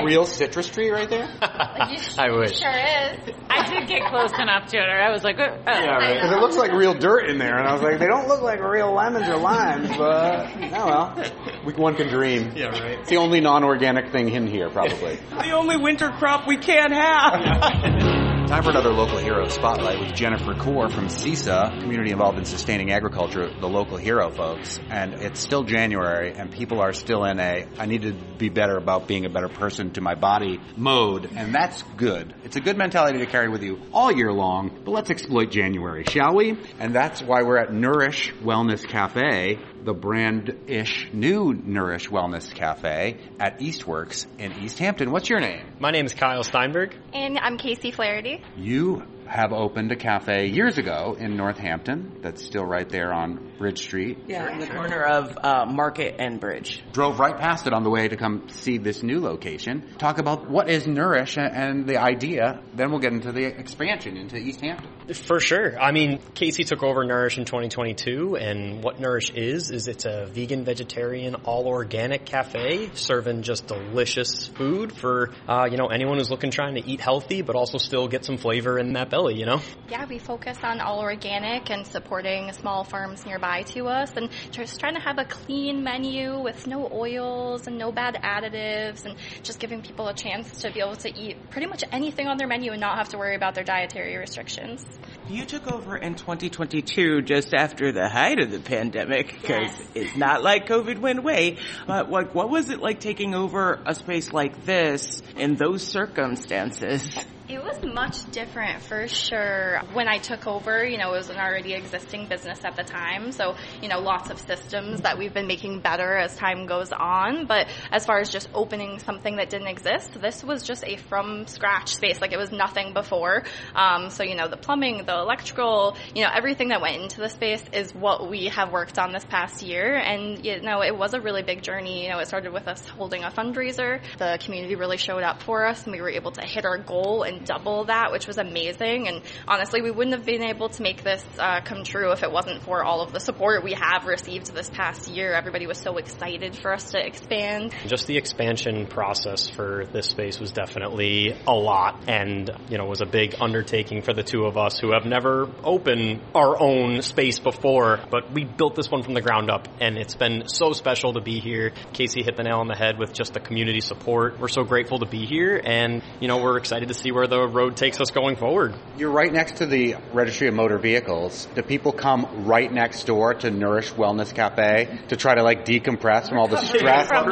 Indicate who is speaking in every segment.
Speaker 1: real citrus tree right there?
Speaker 2: I wish.
Speaker 3: Sure is.
Speaker 4: I did get close enough to it, or I was like, oh.
Speaker 1: Yeah, right. Because it looks like real dirt in there, and I was like, they don't look like real lemons or limes, but oh well. One can dream.
Speaker 2: Yeah, right.
Speaker 1: It's the only non-organic thing in here, probably.
Speaker 5: The only winter crop we can't have.
Speaker 1: Time for another Local Hero Spotlight with Jennifer Kaur from CISA, Community Involved in Sustaining Agriculture, the local hero folks. And it's still January, and people are still in I need to be better about being a better person to my body mode, and that's good. It's a good mentality to carry with you all year long, but let's exploit January, shall we? And that's why we're at Nourish Wellness Cafe, the brand-ish new Nourish Wellness Cafe at Eastworks in East Hampton. What's your name?
Speaker 2: My name is Kyle Steinberg.
Speaker 3: And I'm Casey Flaherty.
Speaker 1: You have opened a cafe years ago in Northampton that's still right there on Bridge Street.
Speaker 5: Yeah, in the corner of Market and Bridge.
Speaker 1: Drove right past it on the way to come see this new location. Talk about what is Nourish and the idea. Then we'll get into the expansion into East Hampton.
Speaker 2: For sure. I mean, Casey took over Nourish in 2022, and what Nourish is it's a vegan, vegetarian, all-organic cafe serving just delicious food for, anyone who's trying to eat healthy, but also still get some flavor in that belly,
Speaker 3: Yeah, we focus on all organic and supporting small farms nearby to us, and just trying to have a clean menu with no oils and no bad additives, and just giving people a chance to be able to eat pretty much anything on their menu and not have to worry about their dietary restrictions.
Speaker 5: You took over in 2022, just after the height of the pandemic, because it's not like COVID went away. But what was it like taking over a space like this in those circumstances?
Speaker 3: It was much different for sure. When I took over, it was an already existing business at the time. So, lots of systems that we've been making better as time goes on. But as far as just opening something that didn't exist, this was just a from scratch space. Like it was nothing before. So, the plumbing, the electrical, everything that went into the space is what we have worked on this past year. And, it was a really big journey. It started with us holding a fundraiser. The community really showed up for us, and we were able to hit our goal and double that, which was amazing. And honestly, we wouldn't have been able to make this come true if it wasn't for all of the support we have received this past year. Everybody was so excited for us to expand.
Speaker 2: Just the expansion process for this space was definitely a lot, and was a big undertaking for the two of us who have never opened our own space before, but we built this one from the ground up, and it's been so special to be here. Casey hit the nail on the head with just the community support. We're so grateful to be here, and we're excited to see where the road takes us going forward.
Speaker 1: You're right next to the Registry of Motor Vehicles. Do people come right next door to Nourish Wellness Cafe to try to decompress from all the stress?
Speaker 4: From the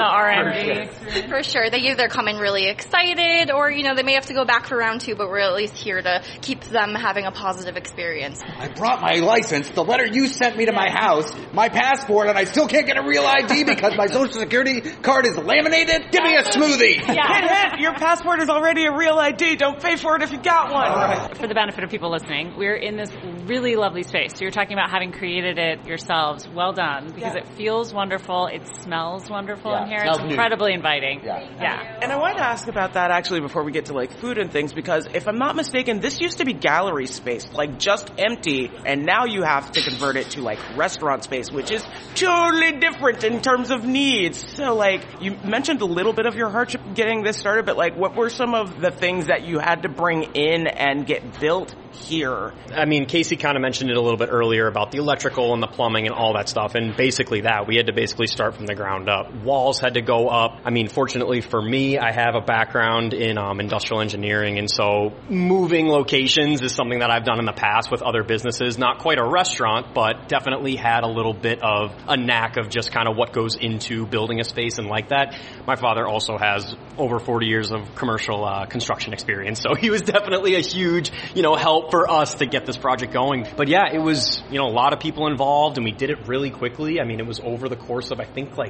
Speaker 4: RMD.
Speaker 3: For sure. They either come in really excited or, they may have to go back for round 2, but we're at least here to keep them having a positive experience.
Speaker 1: I brought my license, the letter you sent me to my house, my passport, and I still can't get a real ID because my Social Security card is laminated? Give me a smoothie!
Speaker 5: Hit, your passport is already a real ID. Don't pay for it if you got one.
Speaker 1: Right.
Speaker 4: For the benefit of people listening, we're in this really lovely space. So you're talking about having created it yourselves. Well done, because it feels wonderful. It smells wonderful in here. It's incredibly inviting. Yeah.
Speaker 5: And I wanted to ask about that actually before we get to food and things, because if I'm not mistaken, this used to be gallery space, just empty, and now you have to convert it to restaurant space, which is totally different in terms of needs. So you mentioned a little bit of your hardship getting this started, but what were some of the things that you had to bring in and get built here?
Speaker 2: I mean, Casey kind of mentioned it a little bit earlier about the electrical and the plumbing and all that stuff, and basically we had to start from the ground up. Walls had to go up. I mean, fortunately for me, I have a background in industrial engineering, and so moving locations is something that I've done in the past with other businesses. Not quite a restaurant, but definitely had a little bit of a knack of just kind of what goes into building a space and like that. My father also has over 40 years of commercial construction experience, so he was definitely a huge, help for us to get this project going. But yeah, it was, a lot of people involved, and we did it really quickly. I mean, it was over the course of,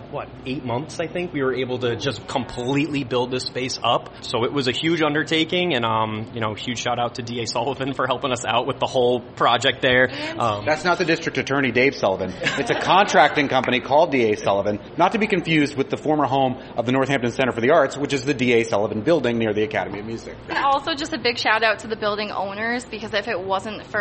Speaker 2: 8 months, I think, we were able to just completely build this space up. So it was a huge undertaking, and, huge shout out to D.A. Sullivan for helping us out with the whole project there.
Speaker 1: That's not the district attorney, Dave Sullivan. It's a contracting company called D.A. Sullivan, not to be confused with the former home of the Northampton Center for the Arts, which is the D.A. Sullivan building near the Academy of Music.
Speaker 3: And also just a big shout out to the building owners, because if it wasn't for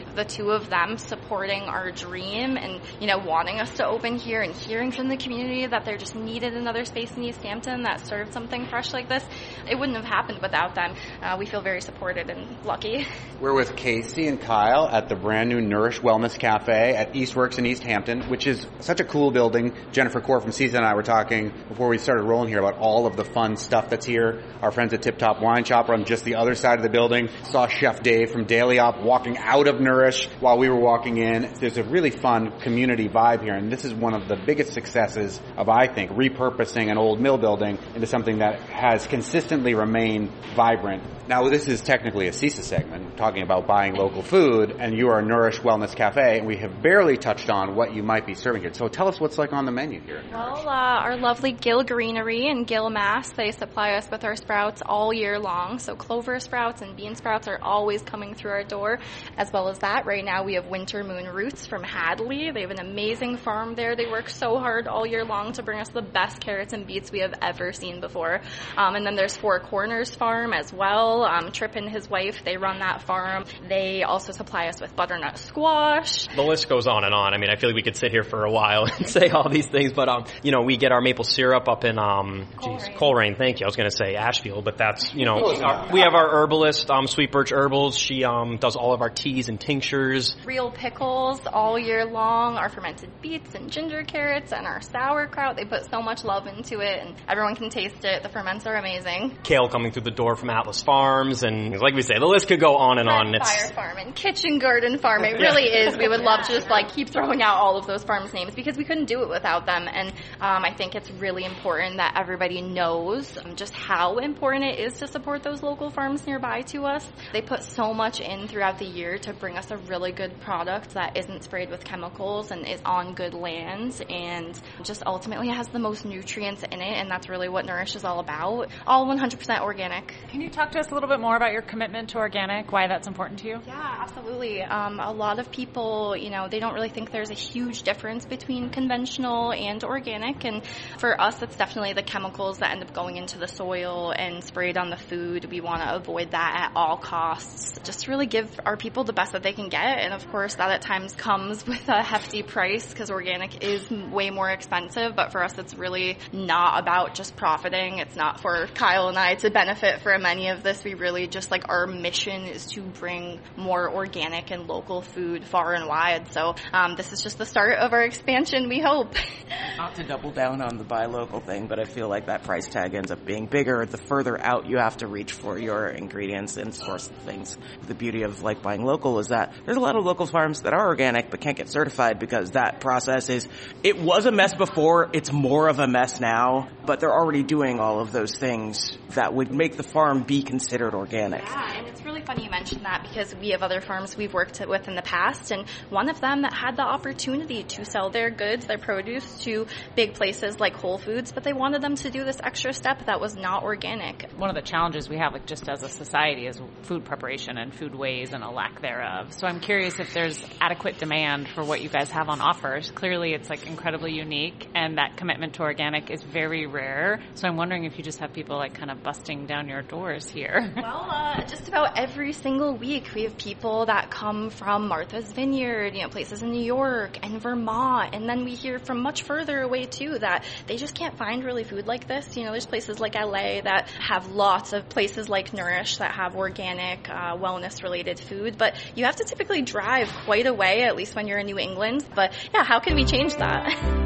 Speaker 3: the two of them supporting our dream and, you know, wanting us to open here and hearing from the community that there just needed another space in East Hampton that served something fresh like this, it wouldn't have happened without them. We feel very supported and lucky.
Speaker 1: We're with Casey and Kyle at the brand new Nourish Wellness Cafe at Eastworks in East Hampton, which is such a cool building. Jennifer Core from CISA and I were talking before we started rolling here about all of the fun stuff that's here. Our friends at Tip Top Wine Shop are on just the other side of the building. Saw Chef Dave from Daily Op walking out of Nourish while we were walking in. There's a really fun community vibe here, and this is one of the biggest successes of, I think, repurposing an old mill building into something that has consistently remained vibrant. Now, this is technically a CISA segment, talking about buying local food, and you are a Nourish Wellness Cafe, and we have barely touched on what you might be serving here. So tell us what's like on the menu here.
Speaker 3: Well, our lovely Gill Greenery in Gill, Mass, they supply us with our sprouts all year long. So clover sprouts and bean sprouts are always coming through our door. As well as that, right now we have Winter Moon Roots from Hadley. They have an amazing farm there. They work so hard all year long to bring us the best carrots and beets we have ever seen before. And then there's Four Corners Farm as well. Tripp and his wife, they run that farm. They also supply us with butternut squash.
Speaker 2: The list goes on and on. I mean, I feel like we could sit here for a while and say all these things, but, you know, we get our maple syrup up in, Coleraine, thank you. I was going to say Ashfield, but that's, you know, we have our herbalist, Sweet Birch Herbals. She, does all of our teas and tinctures.
Speaker 3: Real pickles all year long, our fermented beets and ginger carrots and our sauerkraut. They put so much love into it and everyone can taste it. The ferments are amazing.
Speaker 2: Kale coming through the door from Atlas Farms, and like we say, the list could go on and on.
Speaker 3: Fire Farm and Kitchen Garden Farm. It really is. We would love to just keep throwing out all of those farms' names because we couldn't do it without them. And I think it's really important that everybody knows just how important it is to support those local farms nearby to us. They put so much in throughout the year to bring us a really good product that isn't sprayed with chemicals and is on good lands and just ultimately has the most nutrients in it, and that's really what Nourish is all about. All 100% organic.
Speaker 4: Can you talk to us a little bit more about your commitment to organic, why that's important to you?
Speaker 3: Yeah, absolutely. A lot of people, you know, they don't really think there's a huge difference between conventional and organic, and for us it's definitely the chemicals that end up going into the soil and sprayed on the food. We want to avoid that at all costs. Just really give our people the best that they can get, and of course that at times comes with a hefty price because organic is way more expensive, but for us it's really not about just profiting. It's not for Kyle and I to benefit from any of this. We really just our mission is to bring more organic and local food far and wide. So this is just the start of our expansion, we hope.
Speaker 5: Not to double down on the buy local thing, but I feel like that price tag ends up being bigger the further out you have to reach for your ingredients and source things. The beauty of buying local is that there's a lot of local farms that are organic but can't get certified because that process it was a mess before, it's more of a mess now, but they're already doing all of those things that would make the farm be considered organic.
Speaker 3: Yeah, and it's really funny you mentioned that because we have other farms we've worked with in the past, and one of them that had the opportunity to sell their goods, their produce, to big places like Whole Foods, but they wanted them to do this extra step that was not organic.
Speaker 4: One of the challenges we have just as a society is food preparation and food waste and a lack thereof. So I'm curious if there's adequate demand for what you guys have on offer. Clearly it's incredibly unique, and that commitment to organic is very rare. So I'm wondering if you just have people kind of busting down your doors here.
Speaker 3: Well, just about every single week we have people that come from Martha's Vineyard, places in New York and Vermont, and then we hear from much further away too that they just can't find really food like this. There's places like LA that have lots of places like Nourish that have organic, wellness related food, but you have to typically drive quite a way, at least when you're in New England. But yeah, how can we change that?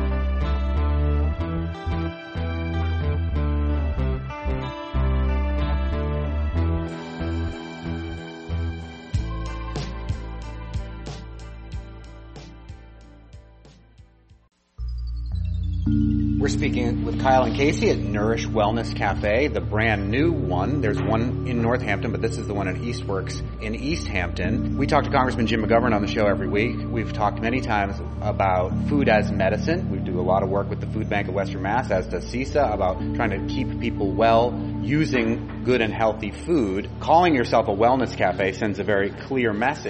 Speaker 1: We're speaking with Kyle and Casey at Nourish Wellness Cafe, the brand new one. There's one in Northampton, but this is the one at Eastworks in East Hampton. We talk to Congressman Jim McGovern on the show every week. We've talked many times about food as medicine. We do a lot of work with the Food Bank of Western Mass, as does CISA, about trying to keep people well using good and healthy food. Calling yourself a wellness cafe sends a very clear message.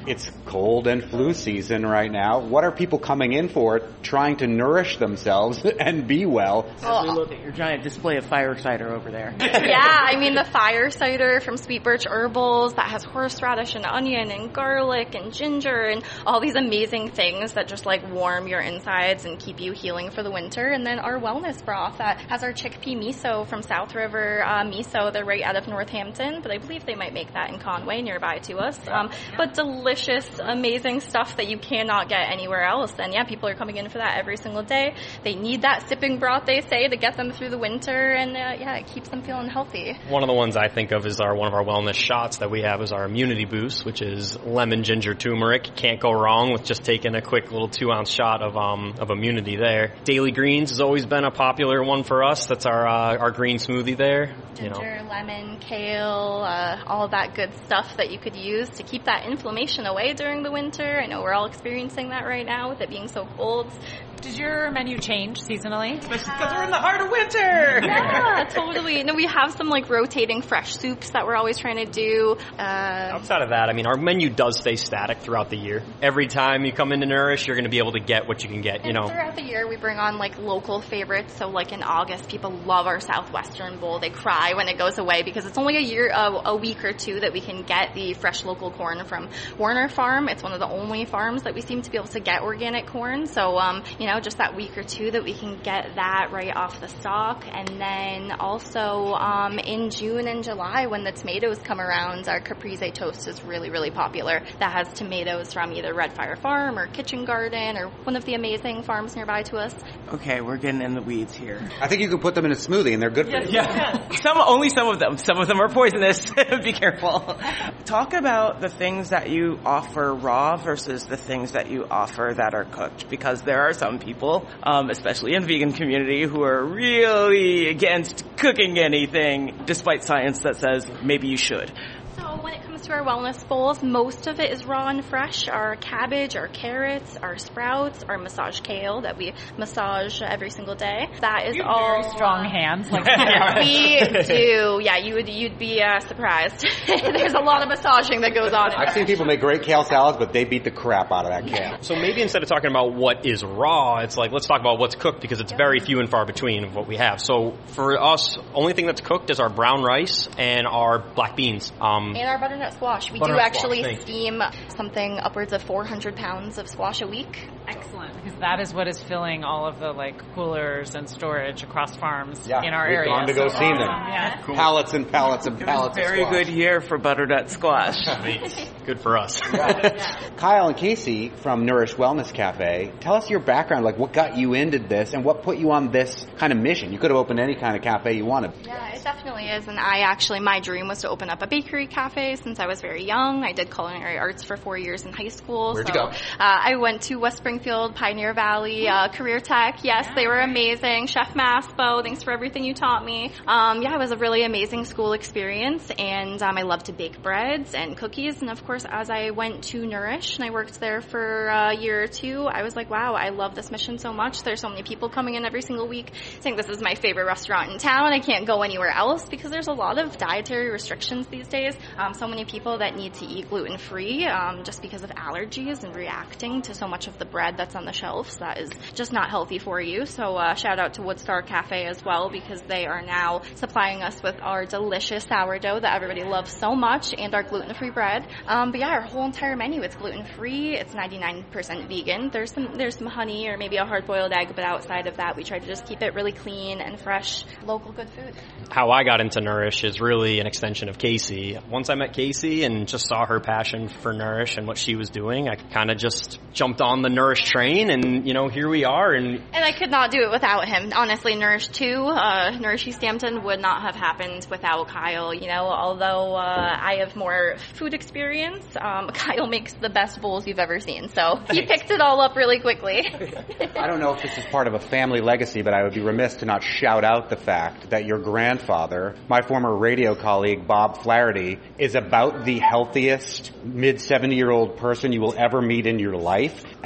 Speaker 1: It's cold and flu season right now. What are people coming in for, trying to nourish themselves and be well?
Speaker 5: As we look at your giant display of fire cider over there.
Speaker 3: Yeah, I mean the fire cider from Sweet Birch Herbals that has horseradish and onion and garlic and ginger and all these amazing things that just like warm your insides and keep you healing for the winter. And then our wellness broth that has our chickpea miso from South River Miso. They're right out of Northampton, but I believe they might make that in Conway nearby to us. But delicious, amazing stuff that you cannot get anywhere else. And yeah, people are coming in for that every single day. They need that sipping broth, they say, to get them through the winter. And yeah, it keeps them feeling healthy.
Speaker 2: One of the ones I think of is one of our wellness shots that we have is our immunity boost, which is lemon, ginger, turmeric. Can't go wrong with just taking a quick little 2-ounce shot of immunity there. Daily Greens has always been a popular one for us. That's our green smoothie there.
Speaker 3: Ginger, lemon, kale, all of that good stuff that you could use to keep that inflammation away during the winter. I know we're all experiencing that right now with it being so cold.
Speaker 4: Does your menu change seasonally?
Speaker 5: Because we're in the heart of winter!
Speaker 3: Yeah, totally. No, we have some like rotating fresh soups that we're always trying to do.
Speaker 2: Outside of that, I mean, our menu does stay static throughout the year. Every time you come into Nourish, you're going to be able to get what you can get, you know.
Speaker 3: Throughout the year, we bring on like local favorites. So like in August, people love our Southwestern Bowl. They cry when it goes away because it's only a week or two that we can get the fresh local corn from Warner Farm. It's one of the only farms that we seem to be able to get organic corn. So, just that week or two that we can get that right off the stalk. And then also in June and July when the tomatoes come around, our Caprese toast is really, really popular. That has tomatoes from either Red Fire Farm or Kitchen Garden or one of the amazing farms nearby to us.
Speaker 5: Okay, we're getting in the weeds here.
Speaker 1: I think you could put them in a smoothie and they're good for you.
Speaker 5: Yeah. Only some of them. Some of them are poisonous. Be careful. Talk about the things that you offer raw versus the things that you offer that are cooked, because there are some people, especially in vegan community, who are really against cooking anything, despite science that says maybe you should.
Speaker 3: So when it comes to our wellness bowls, most of it is raw and fresh. Our cabbage, our carrots, our sprouts, our massage kale that we massage every single day. That is all
Speaker 4: very strong hands. Like
Speaker 3: we do. Yeah, you'd be surprised. There's a lot of massaging that goes on.
Speaker 1: I've seen people make great kale salads, but they beat the crap out of that kale.
Speaker 2: So maybe instead of talking about what is raw, it's like, let's talk about what's cooked, because it's very few and far between of what we have. So for us, only thing that's cooked is our brown rice and our black beans.
Speaker 3: And our butternut squash. We do actually steam something upwards of 400 pounds of squash a week.
Speaker 4: Excellent, because that is what is filling all of the coolers and storage across farms in our
Speaker 1: we've
Speaker 4: area.
Speaker 1: Gone to go see them.
Speaker 4: Yeah.
Speaker 1: Cool. Pallets and pallets and pallets of squash.
Speaker 5: Very good year for butternut squash.
Speaker 2: Good for us.
Speaker 1: Kyle and Casey from Nourish Wellness Cafe, tell us your background, like what got you into this and what put you on this kind of mission. You could have opened any kind of cafe you wanted.
Speaker 3: Yeah, it definitely is. And my dream was to open up a bakery cafe since I was very young. I did culinary arts for 4 years in high school.
Speaker 1: Where'd you go?
Speaker 3: I went to West Springfield, Pioneer Valley, Career Tech. Yes, they were amazing. Chef Maspo, thanks for everything you taught me. It was a really amazing school experience, and I loved to bake breads and cookies. And of course, as I went to Nourish and I worked there for a year or two, I was like, wow, I love this mission so much. There's so many people coming in every single week saying this is my favorite restaurant in town. I can't go anywhere else because there's a lot of dietary restrictions these days. So many people that need to eat gluten-free just because of allergies and reacting to so much of the bread that's on the shelves that is just not healthy for you. So shout out to Woodstar Cafe as well, because they are now supplying us with our delicious sourdough that everybody loves so much and our gluten-free bread. Our whole entire menu is gluten-free. It's 99% vegan. There's some honey or maybe a hard-boiled egg, but outside of that, we try to just keep it really clean and fresh, local good food.
Speaker 2: How I got into Nourish is really an extension of Casey. Once I met Casey and just saw her passion for Nourish and what she was doing, I kind of just jumped on the Nourish train, and here we are. And
Speaker 3: I could not do it without him. Honestly, Nourish 2, Nourish East Hampton would not have happened without Kyle. Although I have more food experience, Kyle makes the best bowls you've ever seen. So he picked it all up really quickly.
Speaker 1: I don't know if this is part of a family legacy, but I would be remiss to not shout out the fact that your grandfather, my former radio colleague Bob Flaherty, is about the healthiest mid-70-year-old person you will ever meet in your life, and the love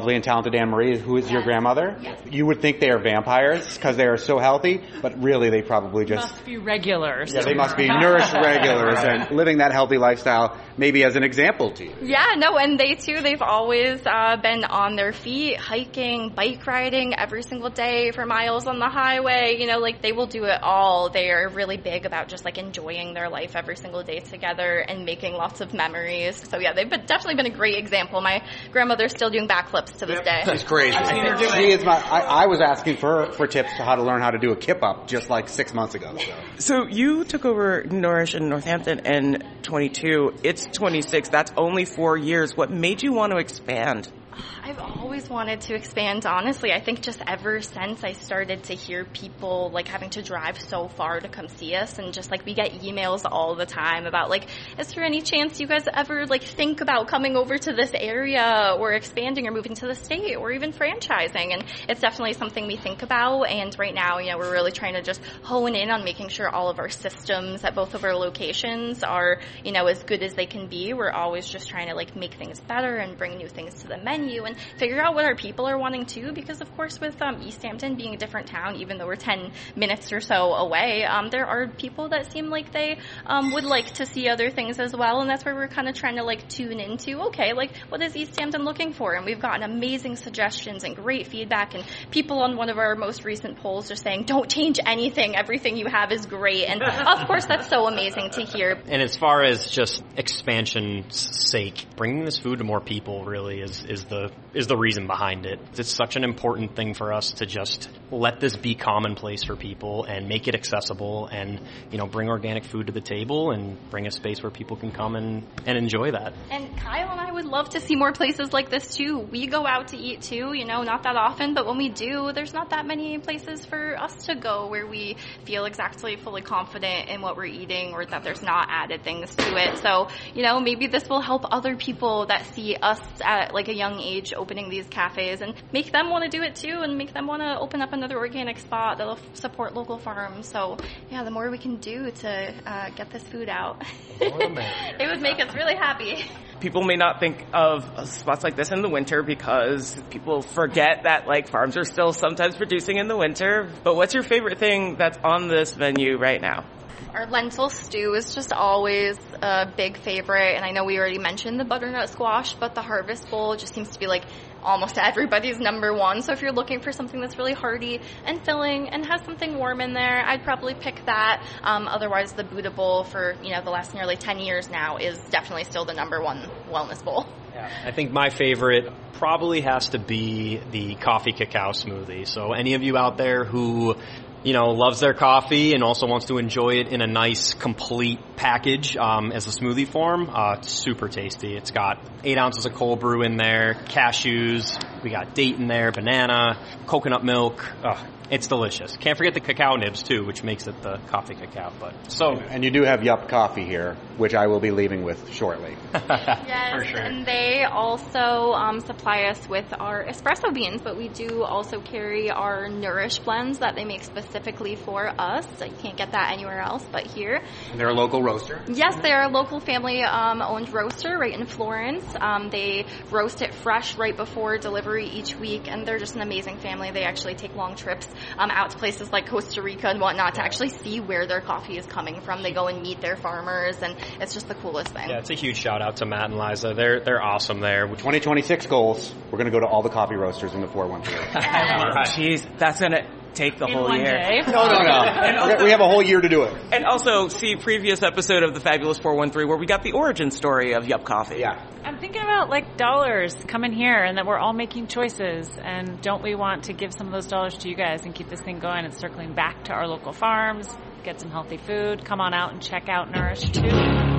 Speaker 1: lovely and talented Anne-Marie, who is your grandmother.
Speaker 3: Yes.
Speaker 1: You would think they are vampires because they are so healthy, but really they probably just...
Speaker 4: Must be regulars.
Speaker 1: Yeah, they must be nourished regulars and living that healthy lifestyle maybe as an example to you.
Speaker 3: Yeah, no, and they too, they've always been on their feet, hiking, bike riding every single day for miles on the highway. You know, like they will do it all. They are really big about just like enjoying their life every single day together and making lots of memories. So yeah, they've definitely been a great example. My grandmother's still doing backflips to this day.
Speaker 1: She's crazy. She is I was asking for tips to how to learn how to do a kip up just like 6 months ago.
Speaker 5: So you took over Nourish in Northampton in 22. It's 26. That's only 4 years. What made you want to expand?
Speaker 3: I've always wanted to expand, honestly. I think just ever since I started to hear people like having to drive so far to come see us, and just like we get emails all the time about like, is there any chance you guys ever like think about coming over to this area or expanding or moving to the state or even franchising? And it's definitely something we think about. And right now, you know, we're really trying to just hone in on making sure all of our systems at both of our locations are, you know, as good as they can be. We're always just trying to like make things better and bring new things to the menu and figure out what our people are wanting too, because of course with East Hampton being a different town, even though we're 10 minutes or so away, there are people that seem like they would like to see other things as well, and that's where we're kind of trying to like tune into, okay, like what is East Hampton looking for? And we've gotten amazing suggestions and great feedback, and people on one of our most recent polls are saying, don't change anything, everything you have is great, and of course that's so amazing to hear.
Speaker 2: And as far as just expansion's sake, bringing this food to more people really is the reason behind it. It's such an important thing for us to just let this be commonplace for people and make it accessible and, you know, bring organic food to the table and bring a space where people can come and enjoy that.
Speaker 3: And Kyle and I would love to see more places like this too. We go out to eat too, you know, not that often, but when we do, there's not that many places for us to go where we feel exactly fully confident in what we're eating or that there's not added things to it. So, you know, maybe this will help other people that see us at like a young age opening these cafes and make them want to do it too and make them want to open up another organic spot that'll support local farms. So yeah, the more we can do to get this food out, it would make us really happy.
Speaker 5: People may not think of spots like this in the winter because people forget that like farms are still sometimes producing in the winter. But what's your favorite thing that's on this menu right now?
Speaker 3: Our lentil stew is just always a big favorite, and I know we already mentioned the butternut squash, but the Harvest Bowl just seems to be like almost everybody's number one. So if you're looking for something that's really hearty and filling and has something warm in there, I'd probably pick that. Otherwise, the Buddha Bowl for, you know, the last nearly 10 years now is definitely still the number one wellness bowl.
Speaker 2: Yeah. I think my favorite probably has to be the coffee cacao smoothie. So any of you out there who, you know, loves their coffee and also wants to enjoy it in a nice, complete package as a smoothie form, it's super tasty. It's got 8 ounces of cold brew in there, cashews, we got date in there, banana, coconut milk. It's delicious. Can't forget the cacao nibs, too, which makes it the coffee cacao.
Speaker 1: And you do have Yup Coffee here, which I will be leaving with shortly.
Speaker 3: Yes,
Speaker 2: For sure.
Speaker 3: And they also supply us with our espresso beans, but we do also carry our Nourish blends that they make specifically for us. So you can't get that anywhere else but here.
Speaker 1: And they're a local roaster?
Speaker 3: Yes, they're a local family-owned roaster right in Florence. They roast it fresh right before delivery each week, and they're just an amazing family. They actually take long trips out to places like Costa Rica and whatnot to actually see where their coffee is coming from. They go and meet their farmers, and it's just the coolest thing.
Speaker 2: Yeah, it's a huge shout out to Matt and Liza. They're awesome there.
Speaker 1: 2026 goals, we're going to go to all the coffee roasters in the 413.
Speaker 5: Jeez, that's going to take the whole year.
Speaker 1: No. We have a whole year to do it.
Speaker 5: And also see previous episode of the Fabulous 413 where we got the origin story of Yup Coffee.
Speaker 1: Yeah.
Speaker 4: I'm thinking about like dollars coming here and that we're all making choices, and don't we want to give some of those dollars to you guys and keep this thing going and circling back to our local farms, get some healthy food, come on out and check out Nourish too.